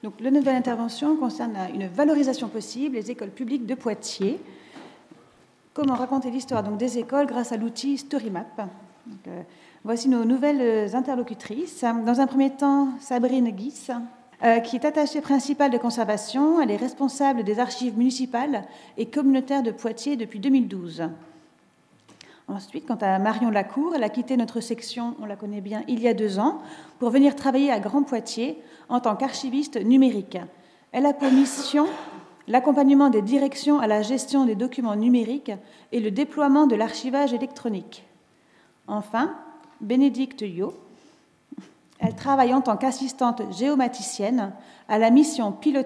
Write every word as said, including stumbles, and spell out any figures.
Donc, la nouvelle intervention concerne une valorisation possible des écoles publiques de Poitiers. Comment raconter l'histoire donc, des écoles grâce à l'outil StoryMap. Donc, euh, voici nos nouvelles interlocutrices. Dans un premier temps, Sabrine Guis, euh, qui est attachée principale de conservation. Elle est responsable des archives municipales et communautaires de Poitiers depuis deux mille douze. Ensuite, quant à Marion Lacour, elle a quitté notre section, on la connaît bien, il y a deux ans, pour venir travailler à Grand Poitiers en tant qu'archiviste numérique. Elle a pour mission l'accompagnement des directions à la gestion des documents numériques et le déploiement de l'archivage électronique. Enfin, Bénédicte Yo, elle travaille en tant qu'assistante géomaticienne à la mission pilotée